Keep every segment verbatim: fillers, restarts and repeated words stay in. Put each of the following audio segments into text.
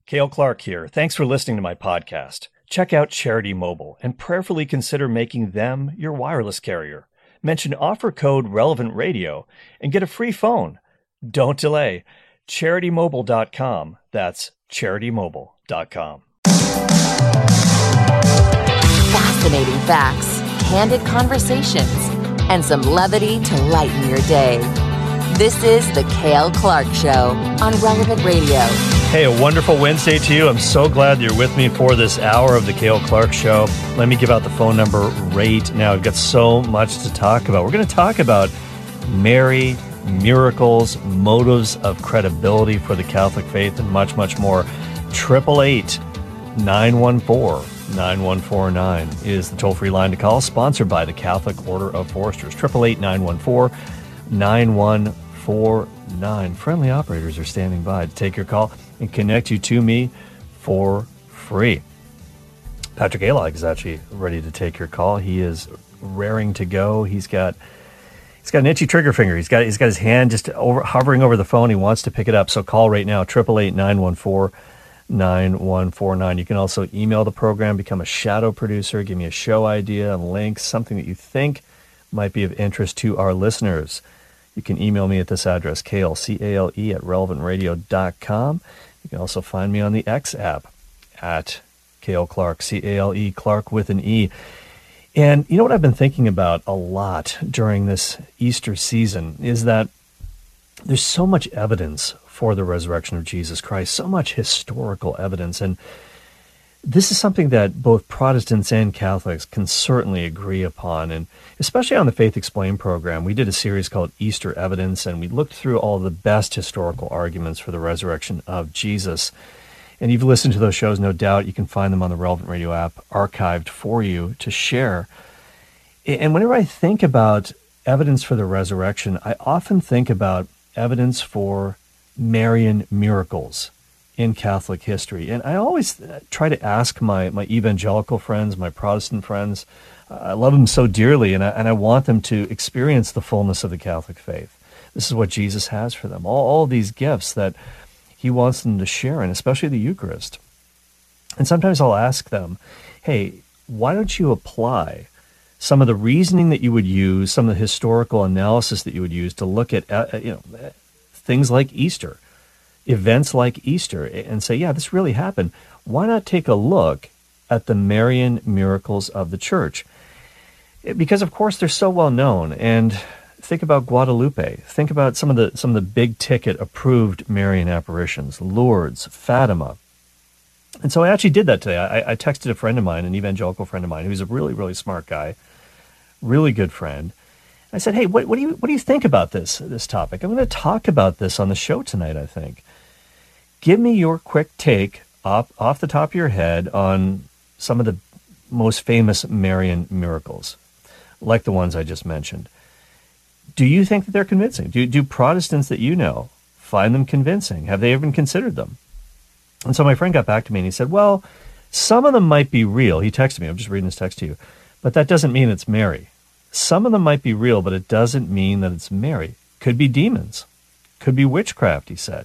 Cale Clark here. Thanks for listening to my podcast. Check out Charity Mobile and prayerfully consider making them your wireless carrier. Mention offer code Relevant Radio and get a free phone. Don't delay. charity mobile dot com. That's charity mobile dot com. Fascinating facts, candid conversations, and some levity to lighten your day. This is The Cale Clark Show on Relevant Radio. Hey, a wonderful Wednesday to you. I'm so glad you're with me for this hour of The Cale Clark Show. Let me give out the phone number right now. We've got so much to talk about. We're going to talk about Mary, miracles, motives of credibility for the Catholic faith, and much, much more. eight eight eight, nine one four, nine one four nine is the toll-free line to call, sponsored by the Catholic Order of Foresters. eight eight eight, nine one four, nine one four nine. Friendly operators are standing by to take your call and connect you to me for free. Patrick Alog is actually ready to take your call. He is raring to go. He's got he's got an itchy trigger finger. He's got he's got his hand just over hovering over the phone. He wants to pick it up. So call right now, eight eight eight, nine one four, nine one four nine. You can also email the program, become a shadow producer, give me a show idea, a link, something that you think might be of interest to our listeners. You can email me at this address, Cale, C A L E, at relevant radio dot com. You can also find me on the X app at Cale Clark, C A L E, Clark with an E. And you know what I've been thinking about a lot during this Easter season is that there's so much evidence for the resurrection of Jesus Christ, so much historical evidence. And this is something that both Protestants and Catholics can certainly agree upon. And especially on the Faith Explained program, we did a series called Easter Evidence, and we looked through all the best historical arguments for the resurrection of Jesus. And you've listened to those shows, no doubt. You can find them on the Relevant Radio app, archived for you to share. And whenever I think about evidence for the resurrection, I often think about evidence for Marian miracles in Catholic history. And I always try to ask my, my evangelical friends, my Protestant friends, uh, I love them so dearly, and I, and I want them to experience the fullness of the Catholic faith. This is what Jesus has for them, all, all these gifts that he wants them to share in, especially the Eucharist. And sometimes I'll ask them, hey, why don't you apply some of the reasoning that you would use, some of the historical analysis that you would use to look at uh, you know things like Easter, events like Easter, and say, yeah, this really happened. Why not take a look at the Marian miracles of the Church? Because, of course, they're so well known. And think about Guadalupe. Think about some of the some of the big ticket approved Marian apparitions, Lourdes, Fatima. And so I actually did that today. I, I texted a friend of mine, an evangelical friend of mine, who's a really, really smart guy, really good friend. I said, hey, what, what do you what do you think about this this topic? I'm going to talk about this on the show tonight, I think. Give me your quick take off, off the top of your head on some of the most famous Marian miracles, like the ones I just mentioned. Do you think that they're convincing? Do, do Protestants that you know find them convincing? Have they even considered them? And so my friend got back to me and he said, well, some of them might be real. He texted me. I'm just reading this text to you. But that doesn't mean it's Mary. Some of them might be real, but it doesn't mean that it's Mary. Could be demons. Could be witchcraft, he said.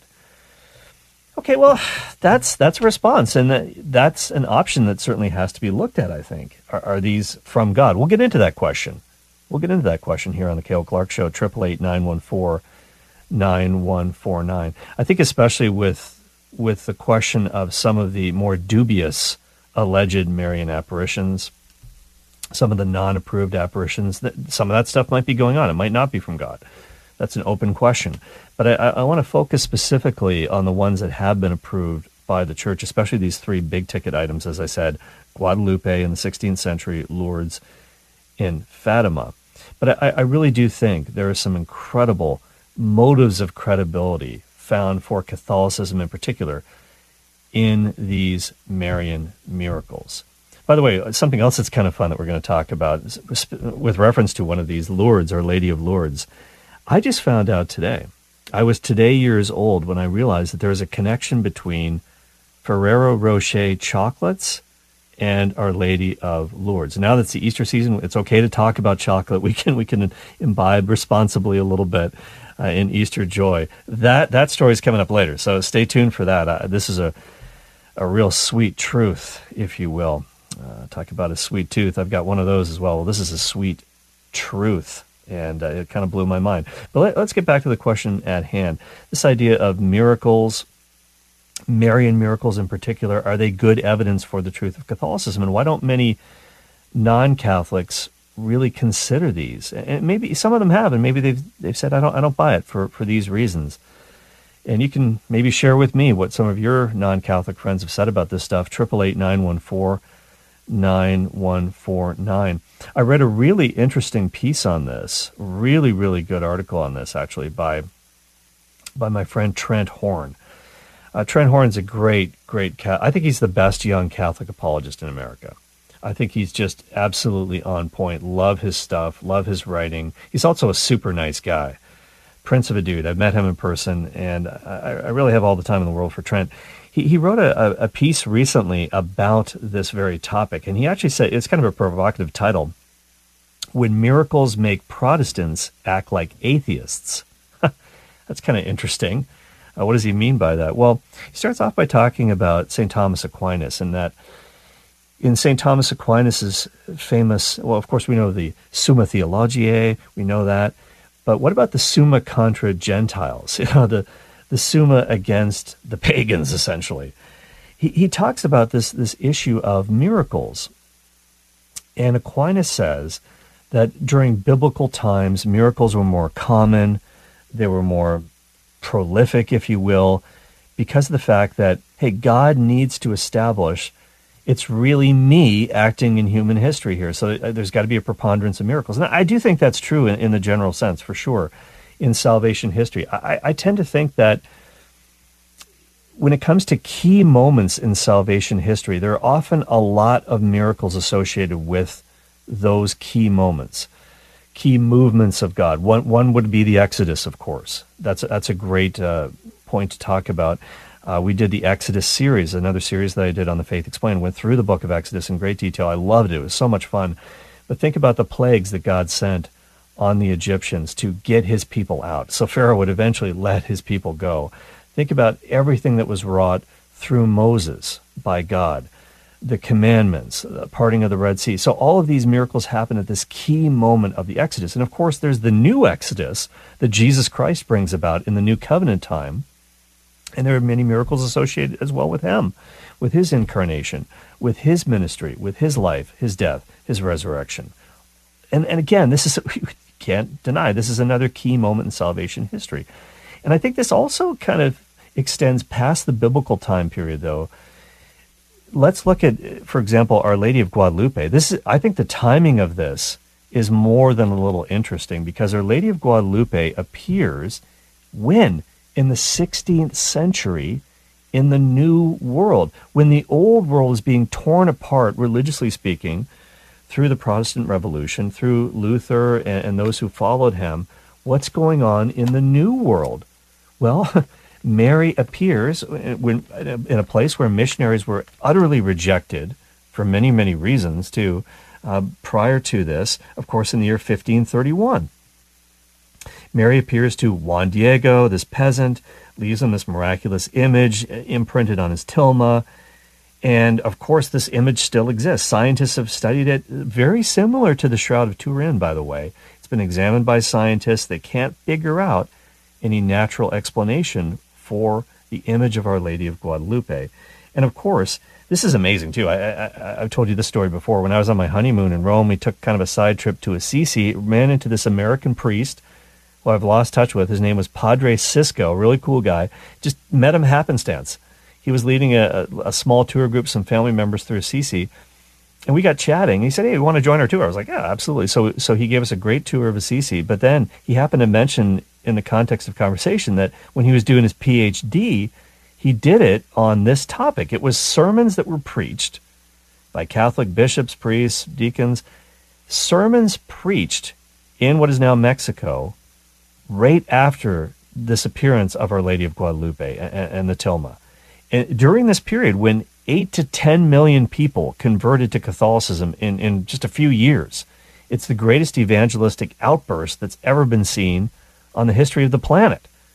Okay, well, that's that's a response, and that's an option that certainly has to be looked at, I think. Are, are these from God? We'll get into that question. We'll get into that question here on the Cale Clark Show, eight eight eight, nine one four, nine one four nine. I think especially with with the question of some of the more dubious alleged Marian apparitions, some of the non-approved apparitions, that some of that stuff might be going on. It might not be from God. That's an open question. But I, I want to focus specifically on the ones that have been approved by the Church, especially these three big-ticket items, as I said, Guadalupe in the sixteenth century, Lourdes in Fatima. But I, I really do think there are some incredible motives of credibility found for Catholicism in particular in these Marian miracles. By the way, something else that's kind of fun that we're going to talk about is with reference to one of these, Lourdes, Our Lady of Lourdes. I just found out today, I was today years old when I realized that there is a connection between Ferrero Rocher chocolates and Our Lady of Lourdes. Now that it's the Easter season, it's okay to talk about chocolate. We can we can imbibe responsibly a little bit uh, in Easter joy. That that story is coming up later, so stay tuned for that. Uh, this is a a real sweet truth, if you will. Uh, talk about a sweet tooth. I've got one of those as well. Well, this is a sweet truth, and uh, it kind of blew my mind. But let, let's get back to the question at hand. This idea of miracles, Marian miracles in particular, are they good evidence for the truth of Catholicism? And why don't many non-Catholics really consider these? And maybe some of them have, and maybe they've they've said, I don't I don't buy it for, for these reasons. And you can maybe share with me what some of your non-Catholic friends have said about this stuff. eight eight eight, nine one four, nine one four nine. I read a really interesting piece on this, really, really good article on this, actually, by by my friend Trent Horn. Uh, Trent Horn's a great, great cat. I think he's the best young Catholic apologist in America. I think he's just absolutely on point. Love his stuff, love his writing. He's also a super nice guy. Prince of a dude. I've met him in person, and I, I really have all the time in the world for Trent. He he wrote a, a piece recently about this very topic, and he actually said, it's kind of a provocative title, When Miracles Make Protestants Act Like Atheists. That's kind of interesting. Uh, what does he mean by that? Well, he starts off by talking about Saint Thomas Aquinas, and that in Saint Thomas Aquinas's famous, well, of course, we know the Summa Theologiae, we know that. But what about the Summa contra Gentiles? You know, the, the Summa against the pagans, essentially. He, he talks about this, this issue of miracles. And Aquinas says that during biblical times, miracles were more common, they were more prolific, if you will, because of the fact that, hey, God needs to establish it's really me acting in human history here. So there's got to be a preponderance of miracles. And I do think that's true in, in the general sense, for sure, in salvation history. I, I tend to think that when it comes to key moments in salvation history, there are often a lot of miracles associated with those key moments, key movements of God. One, one would be the Exodus, of course. That's, that's a great uh, point to talk about. Uh, we did the Exodus series, another series that I did on the Faith Explained, went through the book of Exodus in great detail. I loved it. It was so much fun. But think about the plagues that God sent on the Egyptians to get his people out. So Pharaoh would eventually let his people go. Think about everything that was wrought through Moses by God, the commandments, the parting of the Red Sea. So all of these miracles happen at this key moment of the Exodus. And of course, there's the new Exodus that Jesus Christ brings about in the new covenant time. And there are many miracles associated as well with him, with his incarnation, with his ministry, with his life, his death, his resurrection. And and again, this is, we can't deny, this is another key moment in salvation history. And I think this also kind of extends past the biblical time period, though. Let's look at, for example, Our Lady of Guadalupe. This is, I think the timing of this is more than a little interesting, because Our Lady of Guadalupe appears when? In the sixteenth century, in the New World, when the Old World is being torn apart, religiously speaking, through the Protestant Revolution, through Luther and, and those who followed him. What's going on in the New World? Well, Mary appears when, in a place where missionaries were utterly rejected for many, many reasons, too, uh, prior to this, of course, in the year fifteen thirty-one. Mary appears to Juan Diego, this peasant, leaves him this miraculous image imprinted on his tilma. And, of course, this image still exists. Scientists have studied it, very similar to the Shroud of Turin, by the way. It's been examined by scientists. They can't figure out any natural explanation for the image of Our Lady of Guadalupe. And, of course, this is amazing, too. I, I, I've told you this story before. When I was on my honeymoon in Rome, we took kind of a side trip to Assisi, ran into this American priest who I've lost touch with. His name was Padre Cisco, really cool guy. Just met him happenstance. He was leading a, a small tour group, some family members through Assisi, and we got chatting. He said, hey, you want to join our tour? I was like, yeah, absolutely. So so he gave us a great tour of Assisi, but then he happened to mention in the context of conversation that when he was doing his P H D, he did it on this topic. It was sermons that were preached by Catholic bishops, priests, deacons, sermons preached in what is now Mexico, right after this appearance of Our Lady of Guadalupe and, and the tilma. And during this period, when eight to ten million people converted to Catholicism in, in just a few years, it's the greatest evangelistic outburst that's ever been seen on the history of the planet.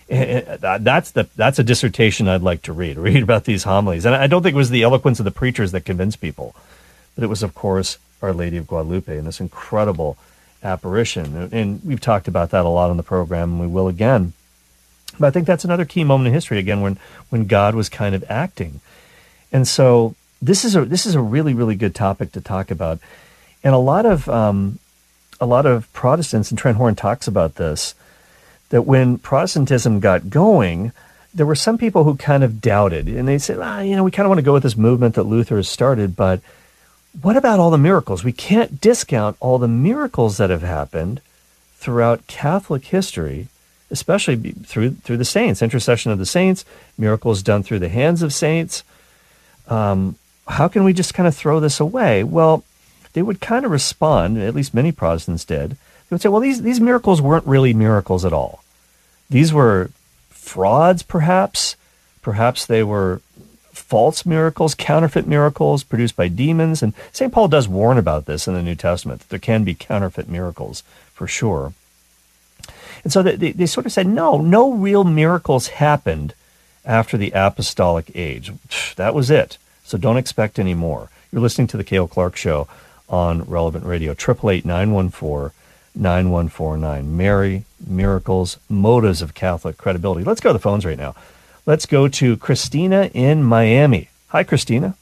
That's the that's a dissertation I'd like to read. Read about these homilies, and I don't think it was the eloquence of the preachers that convinced people, but it was, of course, Our Lady of Guadalupe and this incredible apparition. And we've talked about that a lot on the program, and we will again. But I think that's another key moment in history again, when when God was kind of acting, and so this is a this is a really really good topic to talk about, and a lot of um, a lot of Protestants, and Trent Horn talks about this, that when Protestantism got going, there were some people who kind of doubted, and they said, ah, you know, we kind of want to go with this movement that Luther has started, but what about all the miracles? We can't discount all the miracles that have happened throughout Catholic history, especially through through the saints, intercession of the saints, miracles done through the hands of saints. Um, how can we just kind of throw this away? Well, they would kind of respond, at least many Protestants did. They would say, well, these, these miracles weren't really miracles at all. These were frauds, perhaps. Perhaps they were false miracles, counterfeit miracles produced by demons. And Saint Paul does warn about this in the New Testament, that there can be counterfeit miracles for sure. And so they, they sort of said, no, no real miracles happened after the apostolic age. That was it. So don't expect any more. You're listening to the Cale Clark Show on Relevant Radio, eight eight eight, nine one four, nine one four nine. Mary, miracles, motives of Catholic credibility. Let's go to the phones right now. Let's go to Christina in Miami. Hi, Christina.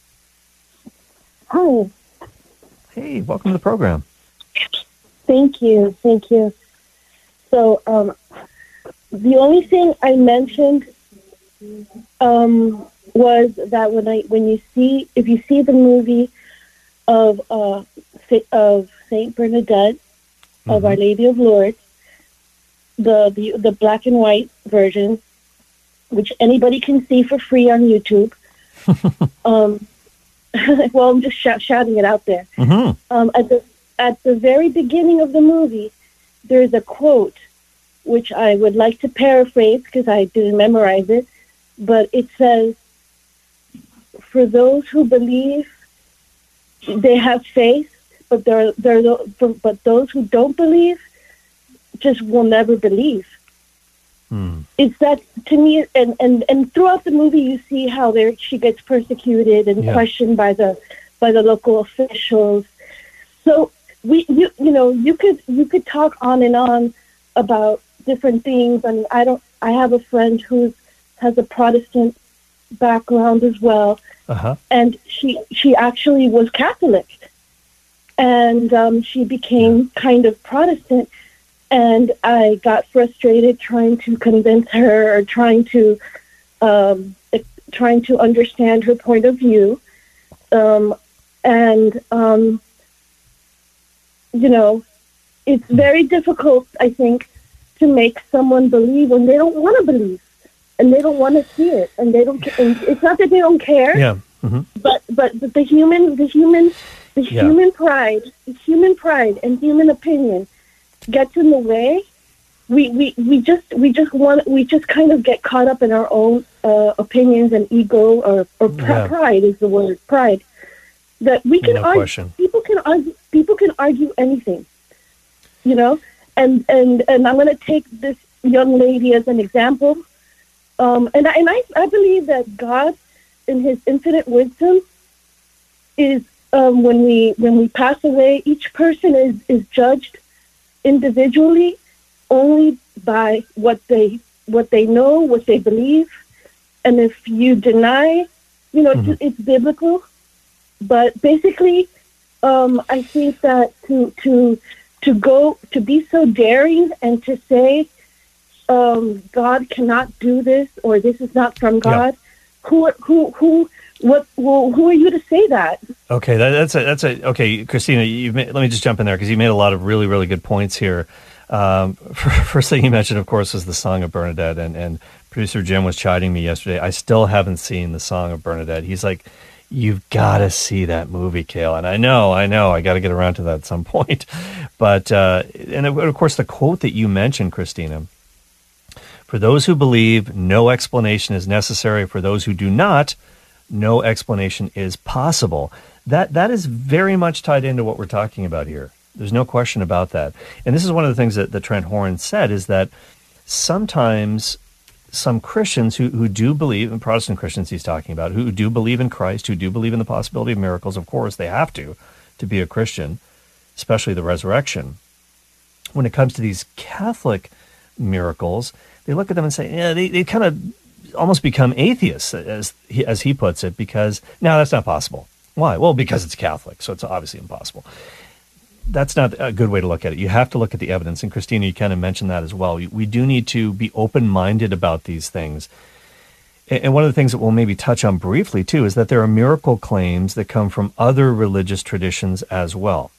Hi. Hey, welcome to the program. Thank you. Thank you. So, um, the only thing I mentioned um, was that when I when you see if you see the movie of uh, of Saint Bernadette mm-hmm. of Our Lady of Lourdes, the, the the black and white version, which anybody can see for free on YouTube. um, well, I'm just sh- shouting it out there. Mm-hmm. Um, at the at the very beginning of the movie, there's a quote which I would like to paraphrase because I didn't memorize it, but it says, "For those who believe, they have faith, but they're, they're, but those who don't believe just will never believe." Hmm. It's that to me, and, and, and throughout the movie, you see how there she gets persecuted and yeah. questioned by the by the local officials. So we, you, you know, you could you could talk on and on about different things. I mean, I don't. I have a friend who has a Protestant background as well, uh-huh. and she she actually was Catholic, and um, she became yeah. kind of Protestant. And I got frustrated trying to convince her, or trying to um, trying to understand her point of view, um, and um, you know, it's very difficult, I think, to make someone believe when they don't want to believe, and they don't want to see it, and they don't. And it's not that they don't care, yeah. Mm-hmm. but but the human, the human, the yeah. human pride, the human pride, and human opinion gets in the way. We, we we just we just want we just kind of get caught up in our own uh, opinions and ego, or or pr- yeah. pride is the word, pride. That we can no argue. Question. People can argue. People can argue anything, you know. And and and I'm going to take this young lady as an example. Um, and I, and I I believe that God, in His infinite wisdom, is um, when we when we pass away, each person is is judged individually only by what they what they know, what they believe. And if you deny, you know, mm-hmm. it's, it's biblical. But basically, um, I think that to to to go to be so daring and to say um, God cannot do this, or this is not from God, yeah. who who who what well, who are you to say that? Okay, that, that's a that's a okay, Christina. You let me just jump in there because you made a lot of really really good points here. Um, first thing you mentioned, of course, was the Song of Bernadette, and and producer Jim was chiding me yesterday. I still haven't seen the Song of Bernadette. He's like, "You've got to see that movie, Cale." And I know, I know, I got to get around to that at some point. But uh, and of course, the quote that you mentioned, Christina. For those who believe, no explanation is necessary. For those who do not, no explanation is possible. That that is very much tied into what we're talking about here. There's no question about that. And this is one of the things that, that Trent Horn said, is that sometimes some Christians who, who do believe, and Protestant Christians he's talking about, who do believe in Christ, who do believe in the possibility of miracles. Of course, they have to, to be a Christian, especially the resurrection. When it comes to these Catholic miracles, they look at them and say, yeah, they, they kind of almost become atheists, as he, as he puts it, because, no, that's not possible. Why? Well, because it's Catholic, so it's obviously impossible. That's not a good way to look at it. You have to look at the evidence. And Christina, you kind of mentioned that as well. We do need to be open-minded about these things. And one of the things that we'll maybe touch on briefly, too, is that there are miracle claims that come from other religious traditions as well.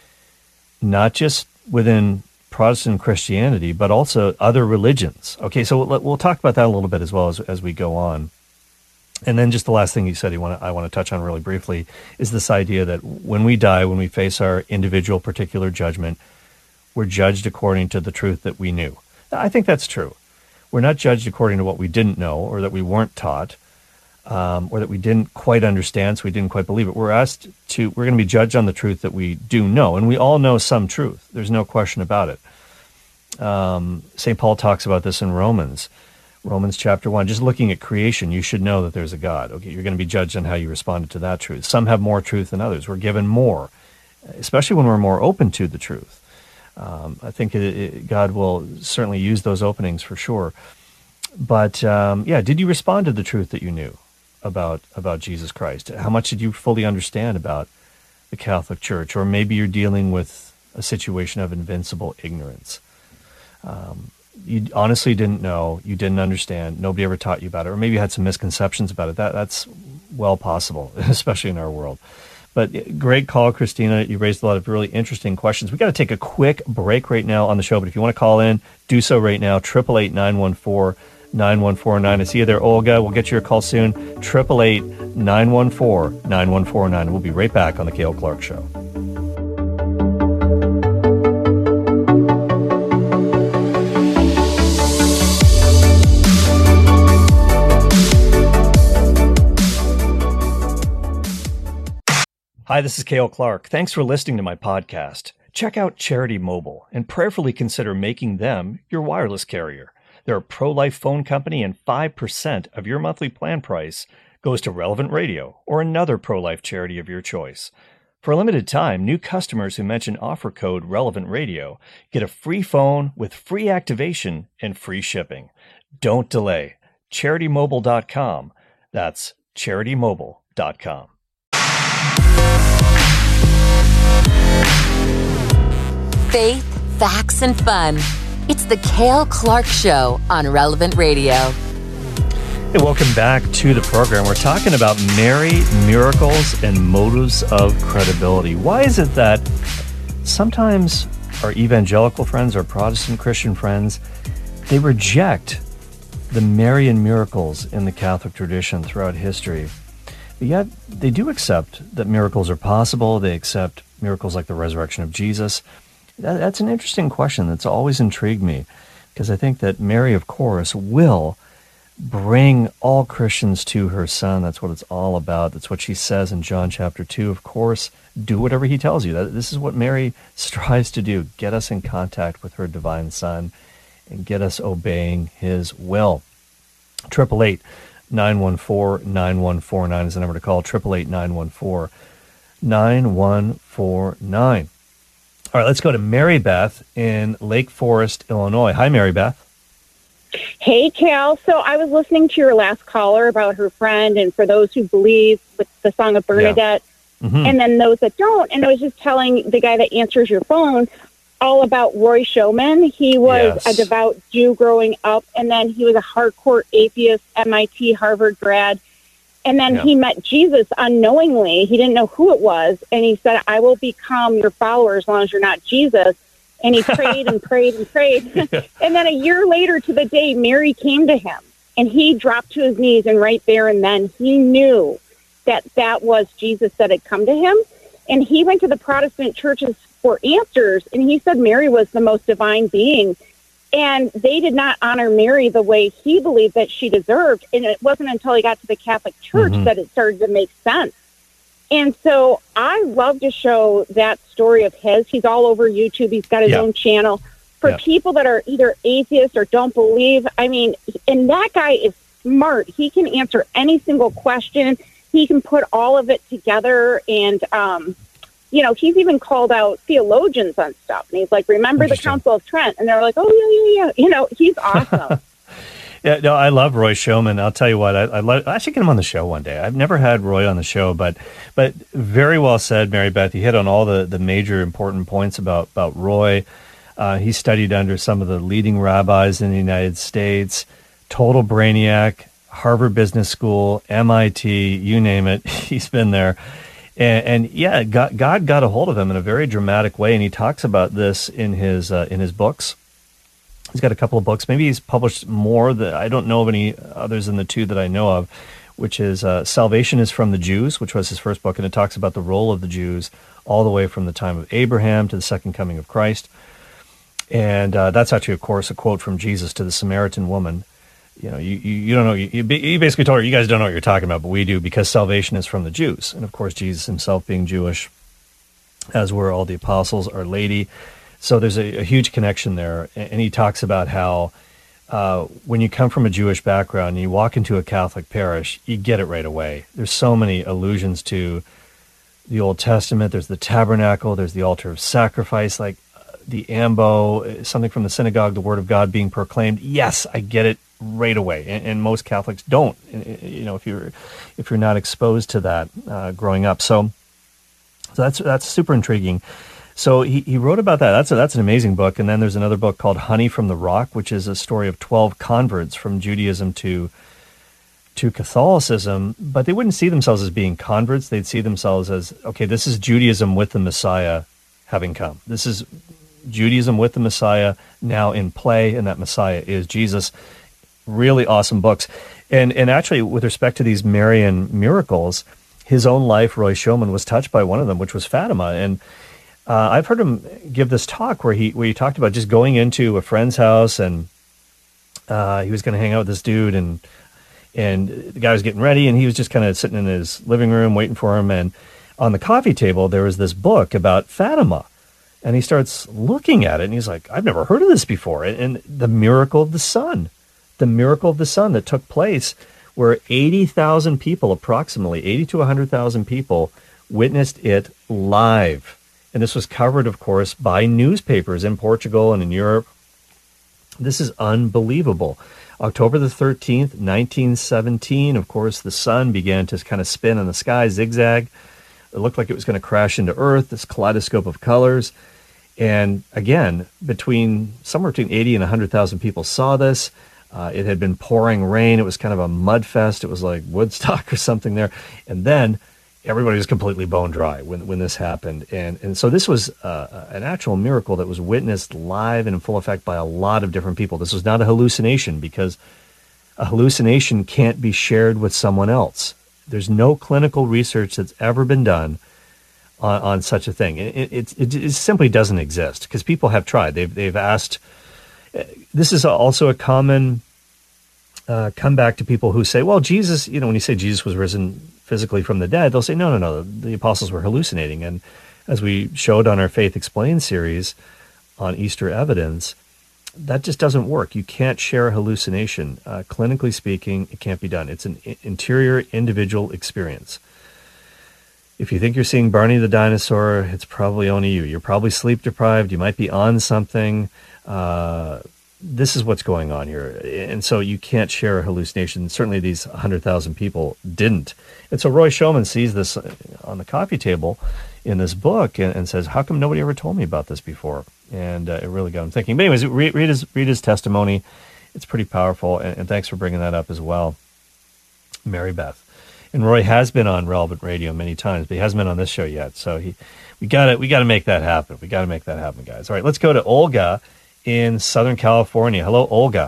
Not just within Protestant Christianity, but also other religions. Okay, so we'll, we'll talk about that a little bit as well as, as we go on. And then just the last thing you said you want to, I want to touch on really briefly is this idea that when we die, when we face our individual particular judgment, we're judged according to the truth that we knew. I think that's true. We're not judged according to what we didn't know or that we weren't taught um, or that we didn't quite understand, so we didn't quite believe it. We're asked to, we're going to be judged on the truth that we do know, and we all know some truth. There's no question about it. Um, Saint Paul talks about this in Romans. Romans chapter one, just looking at creation, you should know that there's a God. Okay, you're going to be judged on how you responded to that truth. Some have more truth than others. We're given more, especially when we're more open to the truth. Um, I think it, it, God will certainly use those openings for sure. But um, yeah, did you respond to the truth that you knew about about Jesus Christ? How much did you fully understand about the Catholic Church? Or maybe you're dealing with a situation of invincible ignorance. Um, you honestly didn't know, you didn't understand, nobody ever taught you about it, or maybe you had some misconceptions about it. That That's well possible, especially in our world. But great call, Christina. You raised a lot of really interesting questions. We got to take a quick break right now on the show, but if you want to call in, do so right now, eight eight eight, nine one four, nine one four nine. I see you there, Olga. We'll get you your call soon, eight eight eight, nine one four, nine one four nine. We'll be right back on The Cale Clark Show. Hi, this is Cale Clark. Thanks for listening to my podcast. Check out Charity Mobile and prayerfully consider making them your wireless carrier. They're a pro-life phone company, and five percent of your monthly plan price goes to Relevant Radio or another pro-life charity of your choice. For a limited time, new customers who mention offer code Relevant Radio get a free phone with free activation and free shipping. Don't delay. charity mobile dot com. That's charity mobile dot com. Faith, facts, and fun. It's the Cale Clark Show on Relevant Radio. Hey, welcome back to the program. We're talking about Mary, miracles, and motives of credibility. Why is it that sometimes our evangelical friends, our Protestant Christian friends, they reject the Marian miracles in the Catholic tradition throughout history? But yet they do accept that miracles are possible. They accept miracles like the resurrection of Jesus. That, that's an interesting question that's always intrigued me, because I think that Mary, of course, will bring all Christians to her Son. That's what it's all about. That's what she says in John chapter two. Of course, do whatever he tells you. That, this is what Mary strives to do, get us in contact with her divine Son and get us obeying his will. eight eight eight, nine one four, nine one four nine is the number to call. eight eight eight, nine one four, nine one four nine. All right, let's go to Mary Beth in Lake Forest, Illinois. Hi, Mary Beth. Hey, Cal. So I was listening to your last caller about her friend, and for those who believe with the Song of Bernadette, yeah. mm-hmm. and then those that don't. And I was just telling the guy that answers your phone all about Roy Showman. He was yes. a devout Jew growing up, and then he was a hardcore atheist, M I T, Harvard grad. And then yeah. he met Jesus unknowingly. He didn't know who it was. And he said, I will become your follower as long as you're not Jesus. And he prayed and prayed and prayed. Yeah. And then a year later to the day, Mary came to him. And he dropped to his knees. And right there and then he knew that that was Jesus that had come to him. And he went to the Protestant churches for answers. And he said Mary was the most divine being. And they did not honor Mary the way he believed that she deserved. And it wasn't until he got to the Catholic Church mm-hmm. that it started to make sense. And so I love to show that story of his. He's all over YouTube. He's got his yeah. own channel. for yeah. people that are either atheists or don't believe. I mean, and that guy is smart. He can answer any single question. He can put all of it together. And, um, you know, he's even called out theologians on stuff. And he's like, remember the Council of Trent? And they're like, oh, yeah, yeah, yeah. You know, he's awesome. Yeah, no, I love Roy Schoeman. I'll tell you what, I, I, love, I should get him on the show one day. I've never had Roy on the show, but but very well said, Mary Beth. You hit on all the, the major important points about, about Roy. Uh, he studied under some of the leading rabbis in the United States, total brainiac, Harvard Business School, M I T, you name it. He's been there. And, and yeah, God, God got a hold of him in a very dramatic way, and he talks about this in his uh, in his books. He's got a couple of books. Maybe he's published more. That I don't know of any others than the two that I know of, which is uh, Salvation is from the Jews, which was his first book, and it talks about the role of the Jews all the way from the time of Abraham to the second coming of Christ. And uh, that's actually, of course, a quote from Jesus to the Samaritan woman. You know, you, you, you don't know, you, you basically told her, you guys don't know what you're talking about, but we do, because salvation is from the Jews. And of course, Jesus himself being Jewish, as were all the apostles, Our Lady. So there's a, a huge connection there. And he talks about how uh, when you come from a Jewish background and you walk into a Catholic parish, you get it right away. There's so many allusions to the Old Testament. There's the tabernacle. There's the altar of sacrifice, like uh, the ambo, something from the synagogue, the word of God being proclaimed. Yes, I get it right away. And, and most Catholics don't, you know, if you're if you're not exposed to that uh, growing up. So, so that's that's super intriguing. So he, he wrote about that. That's a, that's an amazing book. And then there's another book called Honey from the Rock, which is a story of twelve converts from Judaism to to Catholicism. But they wouldn't see themselves as being converts. They'd see themselves as, okay, this is Judaism with the Messiah having come. This is Judaism with the Messiah now in play, and that Messiah is Jesus. Really awesome books. And and actually, with respect to these Marian miracles, his own life, Roy Schoeman, was touched by one of them, which was Fatima. And Uh, I've heard him give this talk where he where he talked about just going into a friend's house, and uh, he was going to hang out with this dude, and and the guy was getting ready, and he was just kind of sitting in his living room waiting for him. And on the coffee table, there was this book about Fatima, and he starts looking at it, and he's like, "I've never heard of this before." And, and the miracle of the sun, the miracle of the sun that took place, where eighty thousand people, approximately eighty to a hundred thousand people, witnessed it live. And this was covered, of course, by newspapers in Portugal and in Europe. This is unbelievable. October the thirteenth, nineteen seventeen, of course, the sun began to kind of spin in the sky, zigzag. It looked like it was going to crash into Earth, this kaleidoscope of colors. And again, between somewhere between eighty and one hundred thousand people saw this. Uh, it had been pouring rain. It was kind of a mud fest. It was like Woodstock or something there. And then everybody was completely bone dry when when this happened. And and so this was uh, an actual miracle that was witnessed live and in full effect by a lot of different people. This was not a hallucination, because a hallucination can't be shared with someone else. There's no clinical research that's ever been done on, on such a thing. It, it, it, it simply doesn't exist, because people have tried. They've, they've asked. This is also a common uh, comeback to people who say, well, Jesus, you know, when you say Jesus was risen physically from the dead, they'll say, no, no, no, the apostles were hallucinating. And as we showed on our Faith Explained series on Easter evidence, that just doesn't work. You can't share a hallucination. Uh, clinically speaking, it can't be done. It's an interior individual experience. If you think you're seeing Barney the dinosaur, it's probably only you. You're probably sleep deprived. You might be on something. Uh, this is what's going on here. And so you can't share a hallucination. Certainly these one hundred thousand people didn't. And so Roy Schoeman sees this on the coffee table in this book and, and says, how come nobody ever told me about this before? And uh, it really got him thinking. But anyways, read, read, his, read his testimony. It's pretty powerful. And, and thanks for bringing that up as well, Mary Beth. And Roy has been on Relevant Radio many times, but he hasn't been on this show yet. So he, we got to we got to make that happen. We got to make that happen, guys. All right, let's go to Olga in Southern California. Hello, Olga.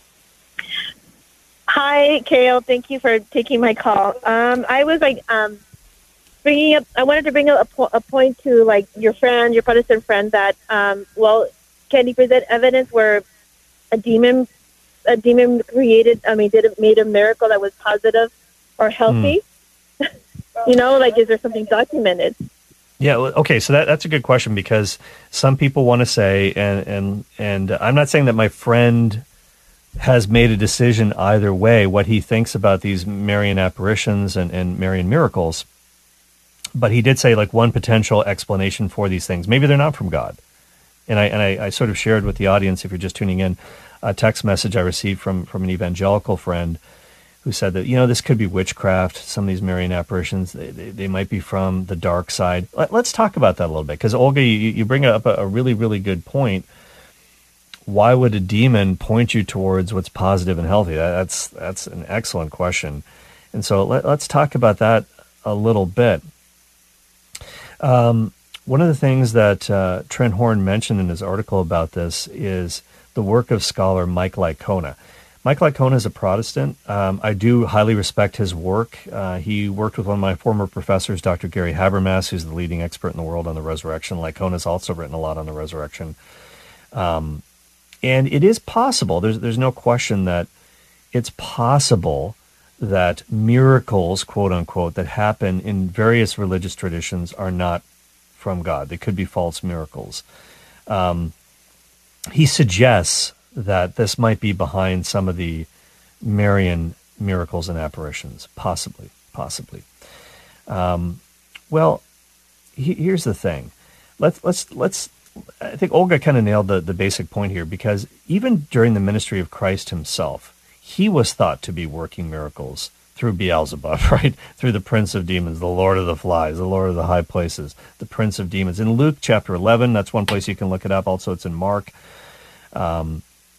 Hi, Kale. Thank you for taking my call. Um, I was like um, bringing up. I wanted to bring up a, po- a point to like your friend, your Protestant friend, that um, well, can you present evidence where a demon, a demon created? I mean, did it made a miracle that was positive or healthy? Mm. You know, like, is there something documented? Yeah. Okay. So that, that's a good question, because some people want to say, and and and I'm not saying that my friend has made a decision either way, what he thinks about these Marian apparitions and, and Marian miracles. But he did say, like, one potential explanation for these things, maybe they're not from God. And I and I, I sort of shared with the audience, if you're just tuning in, a text message I received from from an evangelical friend who said that, you know, this could be witchcraft. Some of these Marian apparitions, they, they, they might be from the dark side. Let, let's talk about that a little bit, because Olga, you, you bring up a, a really, really good point. Why would a demon point you towards what's positive and healthy? That, that's that's an excellent question. And so let, let's talk about that a little bit. Um, one of the things that uh, Trent Horn mentioned in his article about this is the work of scholar Mike Licona. Mike Licona is a Protestant. Um, I do highly respect his work. Uh, he worked with one of my former professors, Doctor Gary Habermas, who's the leading expert in the world on the resurrection. Licona's also written a lot on the resurrection. Um, and it is possible, there's, there's no question that it's possible that miracles, quote unquote, that happen in various religious traditions are not from God. They could be false miracles. Um, he suggests that this might be behind some of the Marian miracles and apparitions, possibly, possibly. Um, well, he, here's the thing. Let's let's let's. I think Olga kind of nailed the the basic point here, because even during the ministry of Christ himself, he was thought to be working miracles through Beelzebub, right? Through the prince of demons, the lord of the flies, the lord of the high places, the prince of demons. In Luke chapter eleven, that's one place you can look it up. Also, it's in Mark. Um,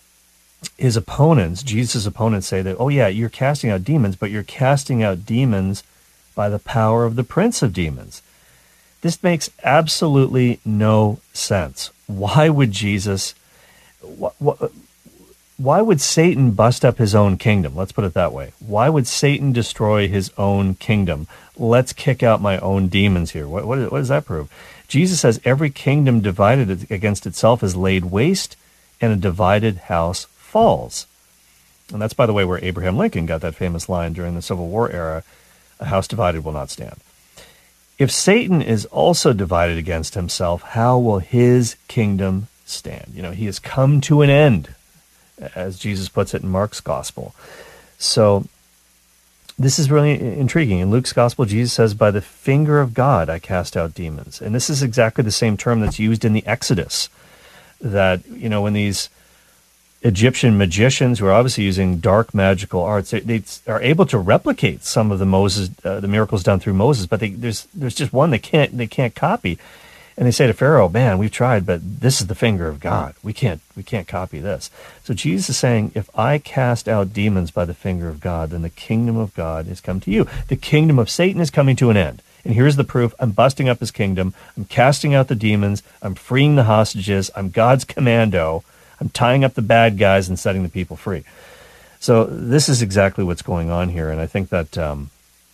his opponents, Jesus' opponents, say that, oh yeah, you're casting out demons, but you're casting out demons by the power of the prince of demons. This makes absolutely no sense. Why would Jesus, wh- wh- why would Satan bust up his own kingdom? Let's put it that way. Why would Satan destroy his own kingdom? Let's kick out my own demons here. What, what, what does that prove? Jesus says every kingdom divided against itself is laid waste, and a divided house falls. And that's, by the way, where Abraham Lincoln got that famous line during the Civil War era, a house divided will not stand. If Satan is also divided against himself, how will his kingdom stand? You know, he has come to an end, as Jesus puts it in Mark's gospel. So this is really intriguing. In Luke's gospel, Jesus says, by the finger of God I cast out demons. And this is exactly the same term that's used in the Exodus, that, you know, when these Egyptian magicians, who are obviously using dark magical arts, they, they are able to replicate some of the Moses, uh, the miracles done through Moses, but they, there's there's just one they can't they can't copy, and they say to Pharaoh, "Man, we've tried, but this is the finger of God. We can't we can't copy this." So Jesus is saying, if I cast out demons by the finger of God, then the kingdom of God has come to you. The kingdom of Satan is coming to an end. And here's the proof. I'm busting up his kingdom. I'm casting out the demons. I'm freeing the hostages. I'm God's commando. I'm tying up the bad guys and setting the people free. So this is exactly what's going on here. And I think that um,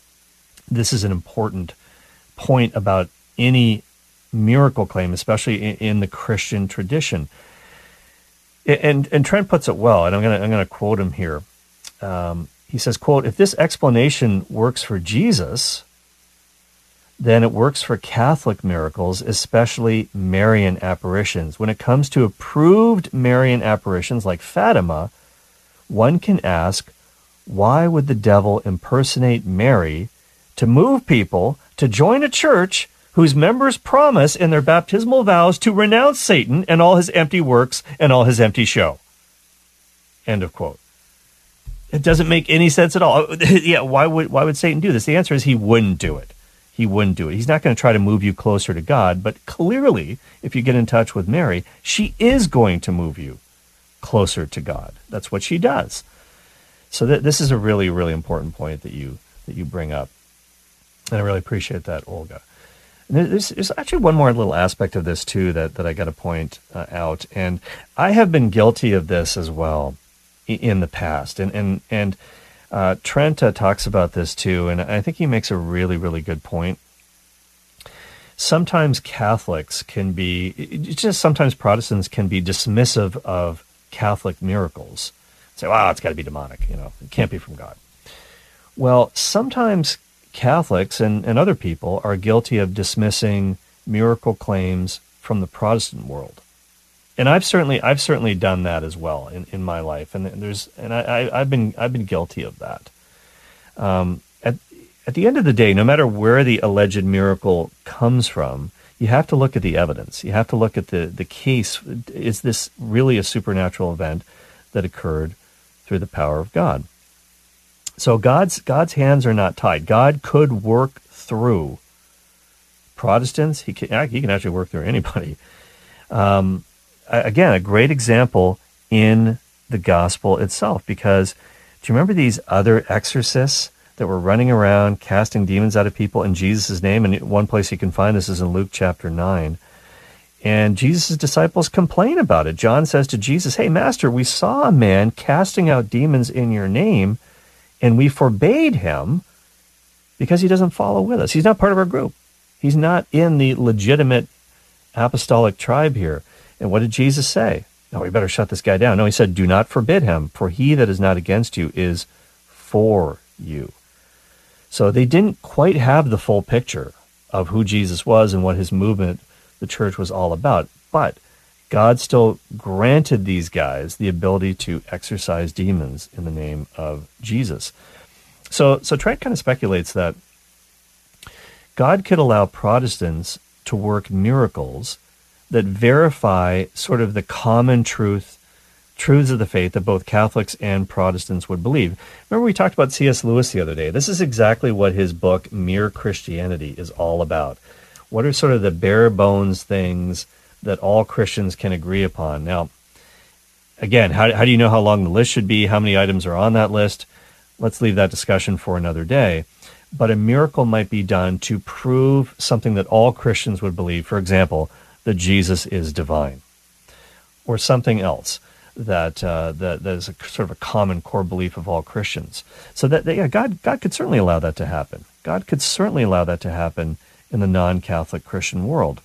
this is an important point about any miracle claim, especially in, in the Christian tradition. And, and Trent puts it well, and I'm going to I'm going to quote him here. Um, he says, quote, if this explanation works for Jesus, then it works for Catholic miracles, especially Marian apparitions. When it comes to approved Marian apparitions like Fatima, one can ask, why would the devil impersonate Mary to move people to join a church whose members promise in their baptismal vows to renounce Satan and all his empty works and all his empty show? End of quote. It doesn't make any sense at all. Yeah, why would why would Satan do this? The answer is he wouldn't do it. He wouldn't do it. He's not going to try to move you closer to God, but clearly, if you get in touch with Mary, she is going to move you closer to God. That's what she does. So th- this is a really, really important point that you that you bring up, and I really appreciate that, Olga. And there's, there's actually one more little aspect of this too that that I got to point uh, out, and I have been guilty of this as well in, in the past, and and and. Uh, Trent uh, talks about this too, and I think he makes a really, really good point. Sometimes Catholics can be, just sometimes Protestants can be dismissive of Catholic miracles. Say, wow, it's got to be demonic, you know, it can't be from God. Well, sometimes Catholics and, and other people are guilty of dismissing miracle claims from the Protestant world. And I've certainly I've certainly done that as well in, in my life, and there's and I, I I've been I've been guilty of that. Um, at at the end of the day, no matter where the alleged miracle comes from, you have to look at the evidence. You have to look at the the case. Is this really a supernatural event that occurred through the power of God? So God's God's hands are not tied. God could work through Protestants. He can he can actually work through anybody. Um, Again, a great example in the gospel itself, because do you remember these other exorcists that were running around casting demons out of people in Jesus' name? And one place you can find this is in Luke chapter nine. And Jesus' disciples complain about it. John says to Jesus, "Hey, Master, we saw a man casting out demons in your name, and we forbade him because he doesn't follow with us. He's not part of our group. He's not in the legitimate apostolic tribe here." And what did Jesus say? No, we better shut this guy down. No, he said, "Do not forbid him, for he that is not against you is for you." So they didn't quite have the full picture of who Jesus was and what his movement, the church, was all about. But God still granted these guys the ability to exorcise demons in the name of Jesus. So, so Trent kind of speculates that God could allow Protestants to work miracles that verify sort of the common truth, truths of the faith that both Catholics and Protestants would believe. Remember we talked about C S Lewis the other day. This is exactly what his book, Mere Christianity, is all about. What are sort of the bare bones things that all Christians can agree upon? Now, again, how, how do you know how long the list should be? How many items are on that list? Let's leave that discussion for another day. But a miracle might be done to prove something that all Christians would believe. For example, that Jesus is divine, or something else that uh, that, that is a sort of a common core belief of all Christians. So that, that yeah, God God could certainly allow that to happen. God could certainly allow that to happen in the non-Catholic Christian world.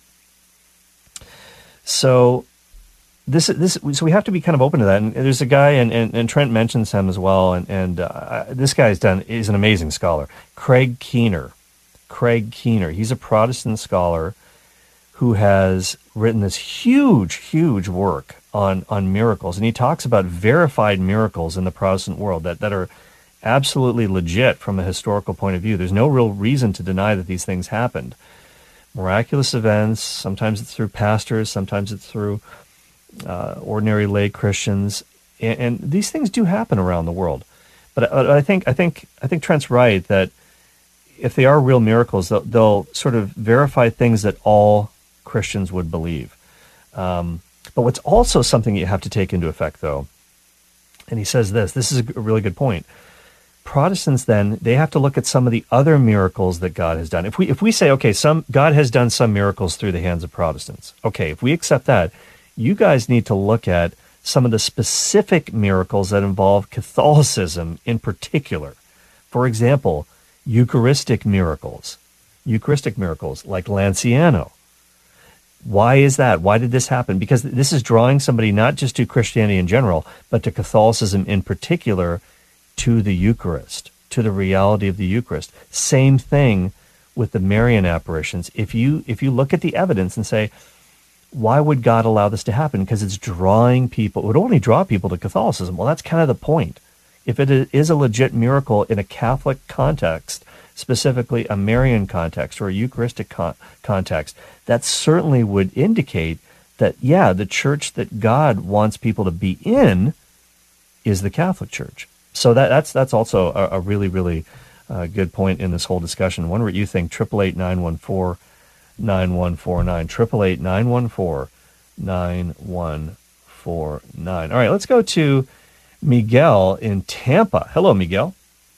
So this this so we have to be kind of open to that. And there's a guy, and, and, and Trent mentions him as well. And and uh, this guy's done is an amazing scholar, Craig Keener. Craig Keener. He's a Protestant scholar who has written this huge, huge work on, on miracles. And he talks about verified miracles in the Protestant world that, that are absolutely legit from a historical point of view. There's no real reason to deny that these things happened. Miraculous events, sometimes it's through pastors, sometimes it's through uh, ordinary lay Christians. And, and these things do happen around the world. But I, I think I think I think Trent's right that if they are real miracles, they'll, they'll sort of verify things that all Christians would believe. Um, but what's also something you have to take into effect, though, and he says this, this is a really good point. Protestants, then, they have to look at some of the other miracles that God has done. If we if we say, okay, some God has done some miracles through the hands of Protestants. Okay, if we accept that, you guys need to look at some of the specific miracles that involve Catholicism in particular. For example, Eucharistic miracles. Eucharistic miracles like Lanciano. Why is that? Why did this happen? Because this is drawing somebody not just to Christianity in general, but to Catholicism in particular, to the Eucharist, to the reality of the Eucharist. Same thing with the Marian apparitions. If you if you look at the evidence and say, why would God allow this to happen? Because it's drawing people. It would only draw people to Catholicism. Well, that's kind of the point. If it is a legit miracle in a Catholic context, specifically a Marian context or a Eucharistic con- context, that certainly would indicate that, yeah, the church that God wants people to be in is the Catholic Church. So that, that's that's also a, a really, really uh, good point in this whole discussion. I wonder what you think. triple eight nine one four nine one four nine. triple eight nine one four nine one four nine. All right, let's go to Miguel in Tampa. Hello, Miguel.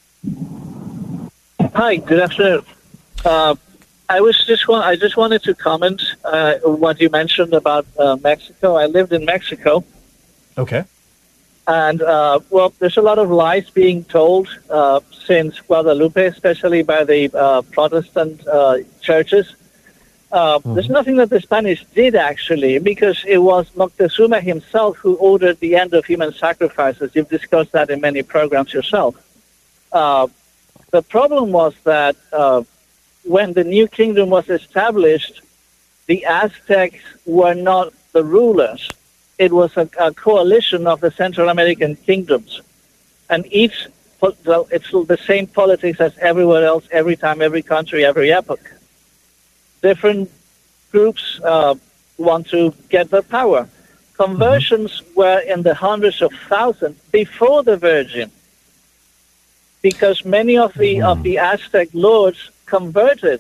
Hi, good afternoon. Uh, I was just want, I just wanted to comment uh, what you mentioned about uh, Mexico. I lived in Mexico. Okay. And, uh, well, there's a lot of lies being told uh, since Guadalupe, especially by the uh, Protestant uh, churches. Uh, mm-hmm. There's nothing that the Spanish did, actually, because it was Moctezuma himself who ordered the end of human sacrifices. You've discussed that in many programs yourself. Uh, the problem was that uh, when the new kingdom was established, the Aztecs were not the rulers. It was a, a coalition of the Central American kingdoms. And each, well, it's the same politics as everywhere else, every time, every country, every epoch. Different groups uh, want to get their power. Conversions mm-hmm. were in the hundreds of thousands before the Virgin, because many of the, mm. of the Aztec lords converted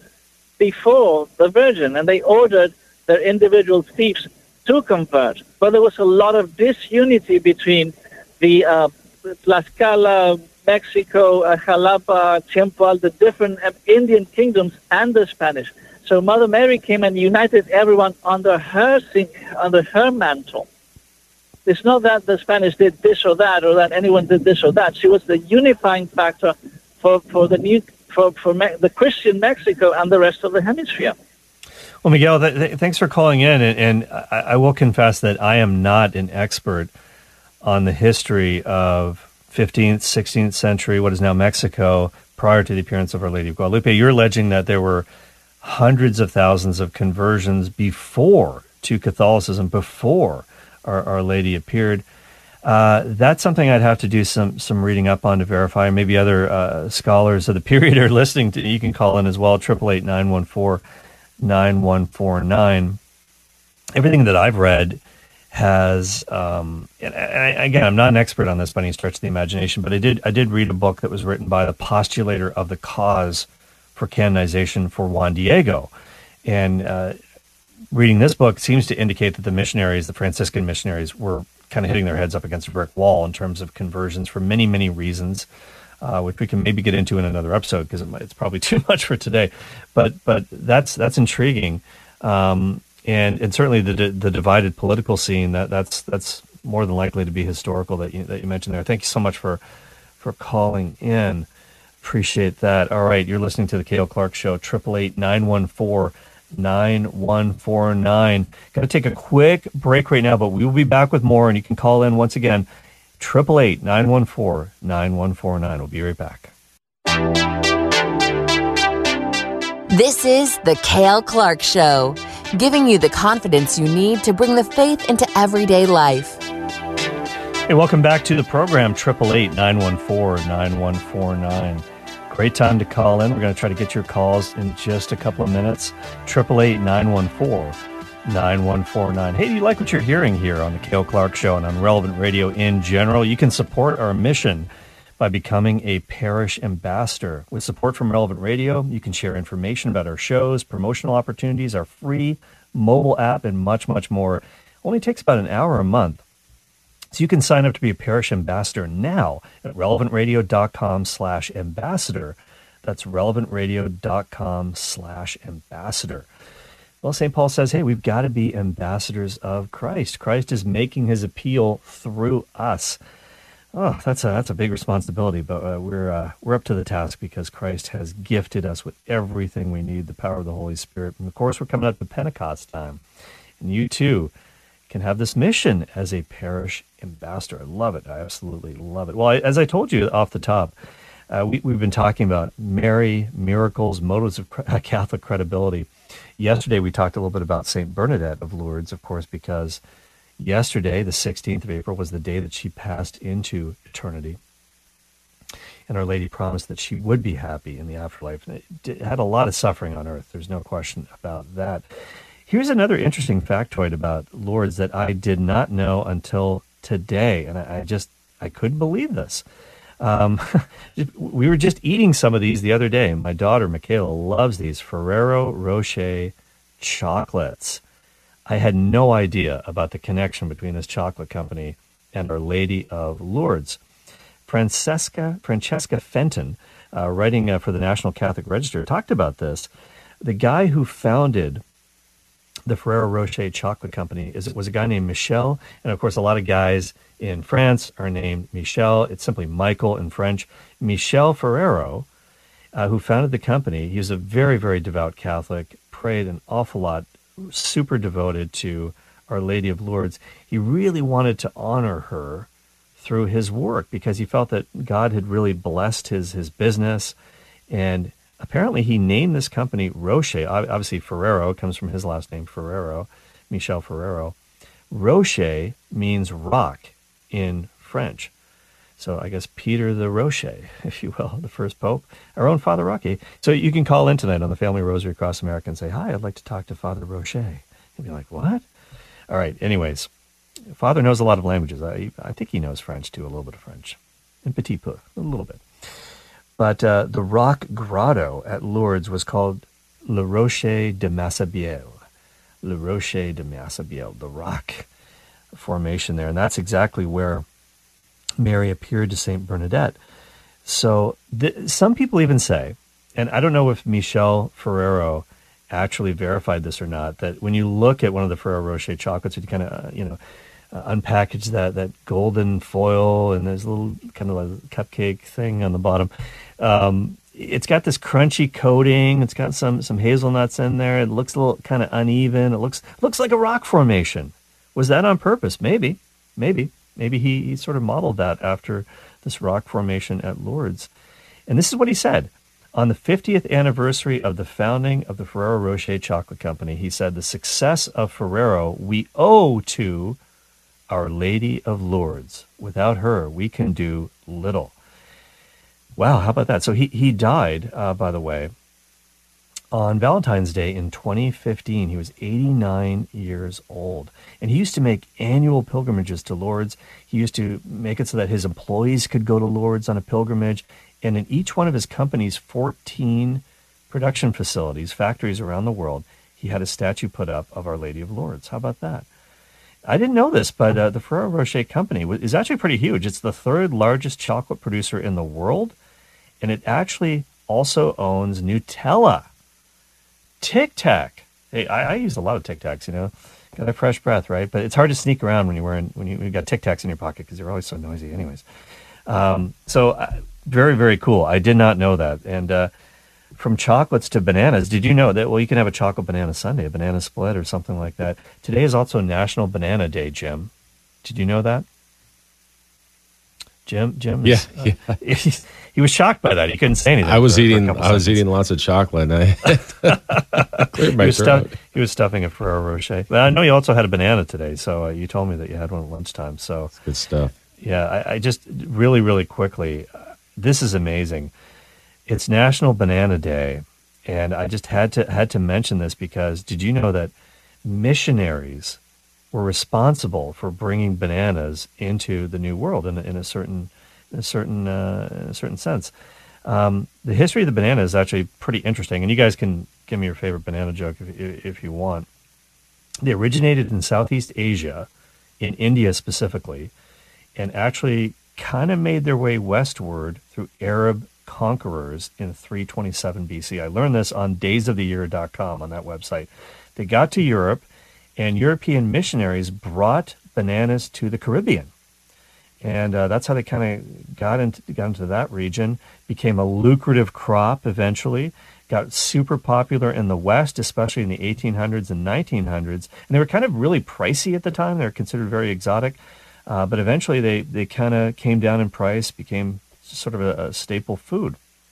before the Virgin, and they ordered their individual fiefs to convert. But there was a lot of disunity between the uh, Tlaxcala, Mexico, uh, Jalapa, Chimpual, the different uh, Indian kingdoms, and the Spanish. So Mother Mary came and united everyone under her under her mantle. It's not that the Spanish did this or that, or that anyone did this or that. She was the unifying factor for, for the new for, for Me- the Christian Mexico and the rest of the hemisphere. Well, Miguel, th- th- thanks for calling in, and, and I-, I will confess that I am not an expert on the history of fifteenth, sixteenth century, what is now Mexico, prior to the appearance of Our Lady of Guadalupe. You're alleging that there were hundreds of thousands of conversions before to Catholicism, before Our, Our Lady appeared. Uh, that's something I'd have to do some some reading up on to verify. Maybe other uh, scholars of the period are listening to. You can call in as well, triple eight nine one four nine one four nine. Everything that I've read has, um, and I, again, I'm not an expert on this by any stretch of the imagination, but I did I did read a book that was written by the postulator of the cause for canonization for Juan Diego, and uh, reading this book seems to indicate that the missionaries, the Franciscan missionaries, were kind of hitting their heads up against a brick wall in terms of conversions for many, many reasons, uh, which we can maybe get into in another episode because it it's probably too much for today. But but that's that's intriguing, um, and and certainly the the divided political scene that that's that's more than likely to be historical that you that you mentioned there. Thank you so much for for calling in. Appreciate that. All right, you're listening to the Cale Clark Show. Triple eight nine one four nine one four nine. Got to take a quick break right now, but we will be back with more, and you can call in once again. Triple eight nine one four nine one four nine. We'll be right back. This is the Cale Clark Show, giving you the confidence you need to bring the faith into everyday life. Hey, welcome back to the program. Triple eight nine one four nine one four nine. Great time to call in. We're going to try to get your calls in just a couple of minutes. Triple eight nine one four nine one four nine. Hey, do you like what you're hearing here on the Cale Clark Show and on Relevant Radio in general? You can support our mission by becoming a parish ambassador. With support from Relevant Radio, you can share information about our shows, promotional opportunities, our free mobile app, and much, much more. Only takes about an hour a month. So you can sign up to be a parish ambassador now at relevantradio.com slash ambassador. That's relevantradio.com slash ambassador. Well, Saint Paul says, hey, we've got to be ambassadors of Christ. Christ is making his appeal through us. Oh, that's a that's a big responsibility, but uh, we're uh, we're up to the task because Christ has gifted us with everything we need, the power of the Holy Spirit. And of course, we're coming up to Pentecost time, and you too can have this mission as a parish ambassador. I love it. I absolutely love it. Well, I, as I told you off the top, uh, we, we've been talking about Mary, miracles, motives of Catholic credibility. Yesterday, we talked a little bit about Saint Bernadette of Lourdes, of course, because yesterday, the sixteenth of April, was the day that she passed into eternity. And Our Lady promised that she would be happy in the afterlife. And it had a lot of suffering on earth. There's no question about that. Here's another interesting factoid about Lourdes that I did not know until today. And I, I just, I couldn't believe this. Um, we were just eating some of these the other day. My daughter, Michaela, loves these Ferrero Rocher chocolates. I had no idea about the connection between this chocolate company and Our Lady of Lourdes. Francesca, Francesca Fenton, uh, writing uh, for the National Catholic Register, talked about this. The guy who founded the Ferrero Rocher chocolate company is was a guy named Michel, and of course a lot of guys in France are named Michel. It's simply Michael in French. Michel Ferrero, uh, who founded the company, he was a very, very devout Catholic, prayed an awful lot, super devoted to Our Lady of Lourdes. He really wanted to honor her through his work because he felt that God had really blessed his his business, and apparently he named this company Rocher. Obviously, Ferrero comes from his last name, Ferrero, Michel Ferrero. Rocher means rock in French. So I guess Peter the Rocher, if you will, the first pope, our own Father Rocky. So you can call in tonight on the Family Rosary Across America and say, hi, I'd like to talk to Father Rocher. He'd be like, what? All right, anyways, Father knows a lot of languages. I, I think he knows French, too, a little bit of French. And petit peu, a little bit. But uh, the rock grotto at Lourdes was called Le Rocher de Massabielle. Le Rocher de Massabielle, the rock formation there. And that's exactly where Mary appeared to Saint Bernadette. So th- some people even say, and I don't know if Michel Ferrero actually verified this or not, that when you look at one of the Ferrero Rocher chocolates, you kind of, uh, you know, uh, unpackage that, that golden foil, and there's a little kind of a cupcake thing on the bottom. Um, it's got this crunchy coating. It's got some, some hazelnuts in there. It looks a little kind of uneven. It looks, looks like a rock formation. Was that on purpose? Maybe, maybe. Maybe he, he sort of modeled that after this rock formation at Lourdes. And this is what he said. On the fiftieth anniversary of the founding of the Ferrero Rocher Chocolate Company, he said, the success of Ferrero we owe to Our Lady of Lourdes. Without her, we can do little. Wow, how about that? So he, he died, uh, by the way, on Valentine's Day in twenty fifteen. He was eighty-nine years old. And he used to make annual pilgrimages to Lourdes. He used to make it so that his employees could go to Lourdes on a pilgrimage. And in each one of his company's fourteen production facilities, factories around the world, he had a statue put up of Our Lady of Lourdes. How about that? I didn't know this, but uh, the Ferrero Rocher Company is actually pretty huge. It's the third largest chocolate producer in the world. And it actually also owns Nutella. Tic Tac. Hey, I, I use a lot of Tic Tacs, you know. Got a fresh breath, right? But it's hard to sneak around when you're wearing when you when you got Tic Tacs in your pocket because they're always so noisy, anyways. Um, so uh, very very cool. I did not know that. And uh, from chocolates to bananas, did you know that? Well, you can have a chocolate banana sundae, a banana split, or something like that. Today is also National Banana Day, Jim. Did you know that? Jim, Jim, yeah, uh, yeah. He, he was shocked by that. He couldn't say anything. I was for, eating. for I was eating lots of chocolate. And I cleared my he, was throat. stuff, he was stuffing a Ferrero Rocher. But I know you also had a banana today, so uh, you told me that you had one at lunchtime. So That's good stuff. Yeah, I, I just really, really quickly. Uh, this is amazing. It's National Banana Day, and I just had to had to mention this because did you know that missionaries were responsible for bringing bananas into the New World in a, in a certain, in a certain, uh, in a certain sense. Um, the history of the banana is actually pretty interesting, and you guys can give me your favorite banana joke if, if you want. They originated in Southeast Asia, in India specifically, and actually kind of made their way westward through Arab conquerors in three twenty-seven B C. I learned this on days of the year dot com on that website. They got to Europe, and European missionaries brought bananas to the Caribbean. And uh, that's how they kind of got into, got into that region, became a lucrative crop eventually, got super popular in the West, especially in the eighteen hundreds and nineteen hundreds. And they were kind of really pricey at the time. They were considered very exotic. Uh, but eventually they, they kind of came down in price, became sort of a, a staple food.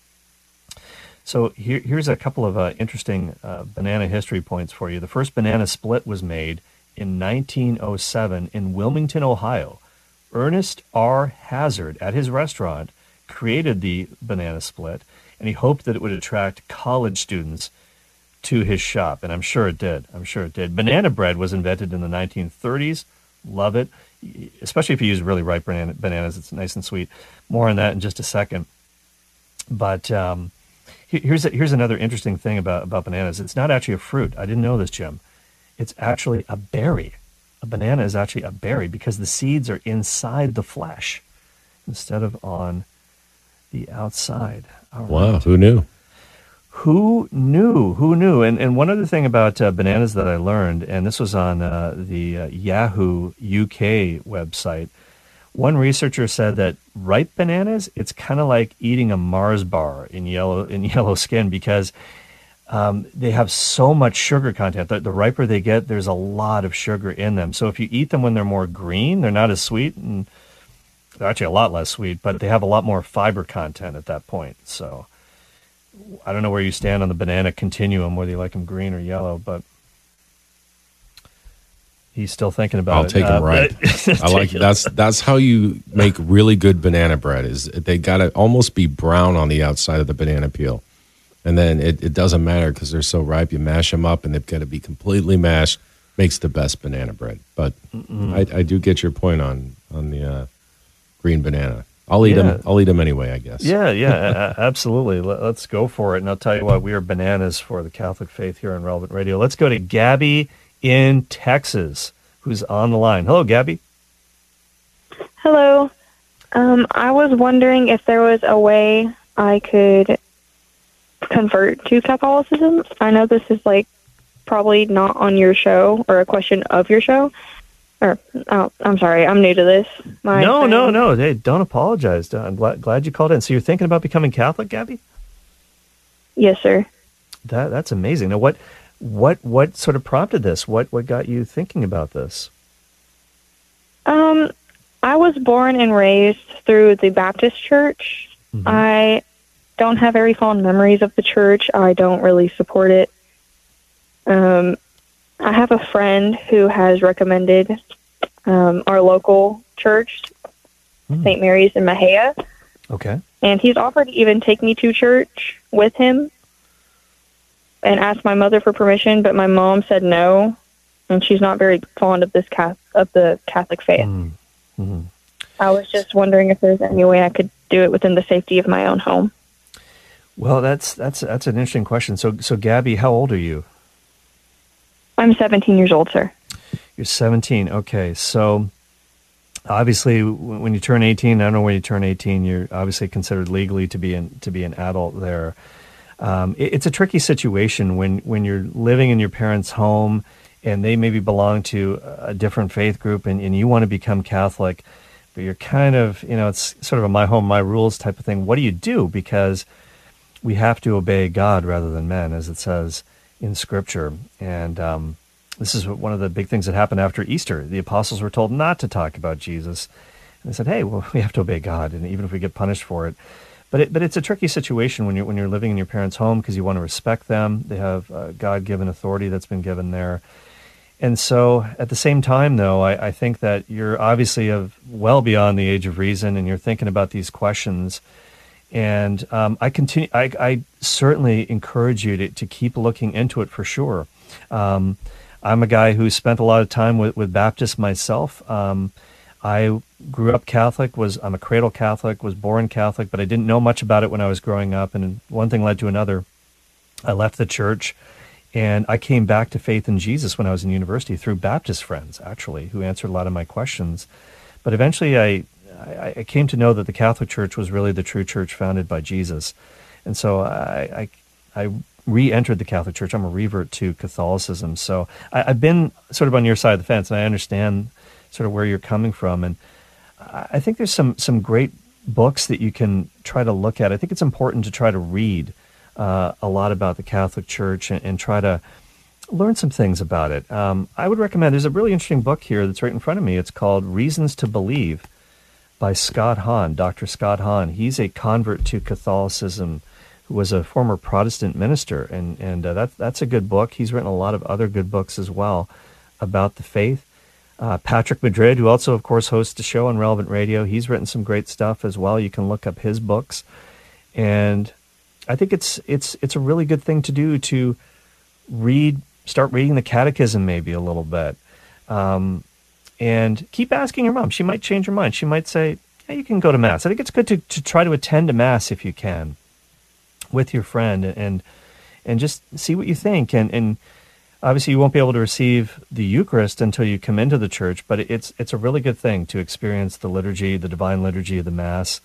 So here, here's a couple of uh, interesting uh, banana history points for you. The first banana split was made in nineteen oh seven in Wilmington, Ohio. Ernest R. Hazard, at his restaurant, created the banana split, and he hoped that it would attract college students to his shop, and I'm sure it did. I'm sure it did. Banana bread was invented in the nineteen thirties. Love it, especially if you use really ripe banana, bananas. It's nice and sweet. More on that in just a second. But um, here's a, here's another interesting thing about, about bananas. It's not actually a fruit. I didn't know this, Jim. It's actually a berry. A banana is actually a berry because the seeds are inside the flesh instead of on the outside. All Wow, right. who knew? Who knew? Who knew? And and one other thing about uh, bananas that I learned, and this was on uh, the uh, Yahoo U K website, one researcher said that ripe bananas, it's kind of like eating a Mars bar in yellow in yellow skin because um, they have so much sugar content. The, the riper they get, there's a lot of sugar in them. So if you eat them when they're more green, they're not as sweet, and they're actually a lot less sweet, but they have a lot more fiber content at that point. So I don't know where you stand on the banana continuum, whether you like them green or yellow, but he's still thinking about I'll it. take them Uh, right. but- I like that's that's how you make really good banana bread. Is they got to almost be brown on the outside of the banana peel, and then it, it doesn't matter because they're so ripe. You mash them up, and they've got to be completely mashed. Makes the best banana bread. But I, I do get your point on on the uh, green banana. I'll eat Yeah. them. I'll eat them anyway, I guess. Yeah, yeah, a- absolutely. Let- Let's go for it. And I'll tell you what, we are bananas for the Catholic faith here on Relevant Radio. Let's go to Gabby in Texas, who's on the line. Hello, Gabby. Hello. Um, I was wondering if there was a way I could convert to Catholicism. I know this is like probably not on your show or a question of your show. Or oh, I'm sorry, I'm new to this. My no, friend- no, no. Hey, don't apologize. I'm glad, glad you called in. So you're thinking about becoming Catholic, Gabby? Yes, sir. That that's amazing. Now, what what what sort of prompted this? What what got you thinking about this? Um, I was born and raised through the Baptist church. Mhm. I don't have very fond memories of the church. I don't really support it. Um, I have a friend who has recommended um, our local church, Hmm. Saint Mary's in Mahia, Okay. and he's offered to even take me to church with him and asked my mother for permission, but my mom said no, and she's not very fond of this Cath- of the Catholic faith. Mm-hmm. I was just wondering if there's any way I could do it within the safety of my own home. Well, that's that's that's an interesting question. So so Gabby, how old are you? I'm seventeen years old, sir. You're seventeen. Okay. So obviously w- when you turn eighteen, I don't know when you turn eighteen, you're obviously considered legally to be an to be an adult there. Um, it, it's a tricky situation when when you're living in your parents' home and they maybe belong to a different faith group and, and you want to become Catholic, but you're kind of, you know, it's sort of a my home, my rules type of thing. What do you do? Because we have to obey God rather than men, as it says in Scripture. And um, this is one of the big things that happened after Easter. The apostles were told not to talk about Jesus. And they said, hey, well, we have to obey God, and even if we get punished for it. But it, but it's a tricky situation when you're, when you're living in your parents' home because you want to respect them. They have uh, God-given authority that's been given there. And so at the same time, though, I, I think that you're obviously of well beyond the age of reason, and you're thinking about these questions. And um, I continue. I, I certainly encourage you to, to keep looking into it for sure. Um, I'm a guy who spent a lot of time with, with Baptists myself. Um, I grew up Catholic. Was I'm a cradle Catholic. Was born Catholic, but I didn't know much about it when I was growing up. And one thing led to another. I left the church, and I came back to faith in Jesus when I was in university through Baptist friends, actually, who answered a lot of my questions. But eventually, I. I, I came to know that the Catholic Church was really the true church founded by Jesus. And so I, I, I re-entered the Catholic Church. I'm a revert to Catholicism. So I, I've been sort of on your side of the fence, and I understand sort of where you're coming from. And I think there's some, some great books that you can try to look at. I think it's important to try to read uh, a lot about the Catholic Church and, and try to learn some things about it. Um, I would recommend, there's a really interesting book here that's right in front of me. It's called Reasons to Believe by Scott Hahn, Doctor Scott Hahn. He's a convert to Catholicism who was a former Protestant minister, and, and uh, that, that's a good book. He's written a lot of other good books as well about the faith. Uh, Patrick Madrid, who also, of course, hosts a show on Relevant Radio, he's written some great stuff as well. You can look up his books. And I think it's it's it's a really good thing to do to read, start reading the catechism maybe a little bit. Um And keep asking your mom. She might change her mind. She might say, yeah, you can go to Mass. I think it's good to, to try to attend a Mass if you can with your friend and and just see what you think. And, and obviously you won't be able to receive the Eucharist until you come into the church, but it's it's a really good thing to experience the liturgy, the divine liturgy of the Mass.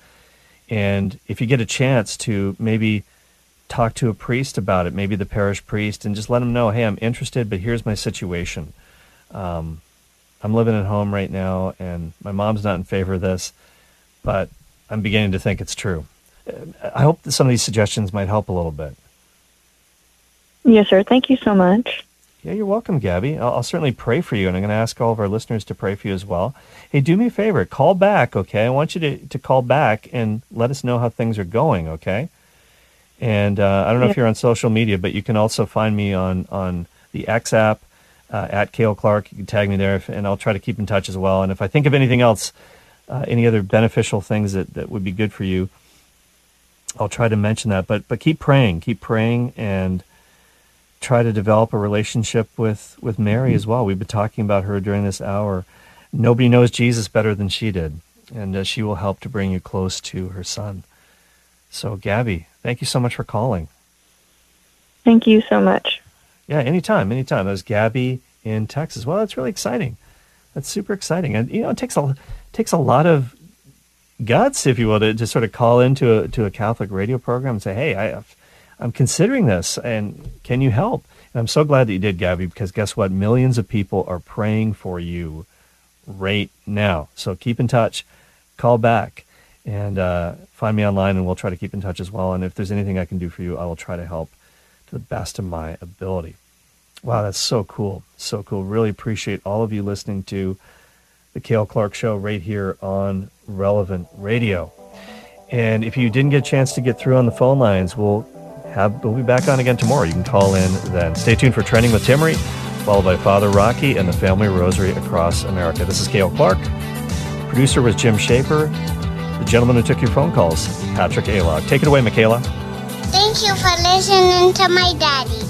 And if you get a chance to maybe talk to a priest about it, maybe the parish priest, and just let him know, hey, I'm interested, but here's my situation. Um I'm living at home right now, and my mom's not in favor of this, but I'm beginning to think it's true. I hope that some of these suggestions might help a little bit. Yes, sir. Thank you so much. Yeah, you're welcome, Gabby. I'll, I'll certainly pray for you, and I'm going to ask all of our listeners to pray for you as well. Hey, do me a favor. Call back, okay? I want you to, to call back and let us know how things are going, okay? And uh, I don't know Yeah. if you're on social media, but you can also find me on, on the X app uh, at Cale Clark. You can tag me there, if, and I'll try to keep in touch as well. And if I think of anything else, uh, any other beneficial things that, that would be good for you, I'll try to mention that. But but keep praying, keep praying, and try to develop a relationship with, with Mary as well. We've been talking about her during this hour. Nobody knows Jesus better than she did, and uh, she will help to bring you close to her son. So, Gabby, thank you so much for calling. Thank you so much. Yeah, anytime, anytime. That was Gabby in Texas. Well, that's really exciting. That's super exciting. And, you know, it takes a, takes a lot of guts, if you will, to, to sort of call into a, to a Catholic radio program and say, hey, I, I'm considering this, and can you help? And I'm so glad that you did, Gabby, because guess what? Millions of people are praying for you right now. So keep in touch, call back, and uh, find me online, and we'll try to keep in touch as well. And if there's anything I can do for you, I will try to help to the best of my ability. Wow, that's so cool. So cool. Really appreciate all of you listening to the Cale Clark Show right here on Relevant Radio. And if you didn't get a chance to get through on the phone lines, we'll have we'll be back on again tomorrow. You can call in then. Stay tuned for Trending with Timmery, followed by Father Rocky and the Family Rosary across America. This is Cale Clark. Producer was Jim Schaefer. The gentleman who took your phone calls, Patrick Alog. Take it away, Michaela. Thank you for listening to my daddy.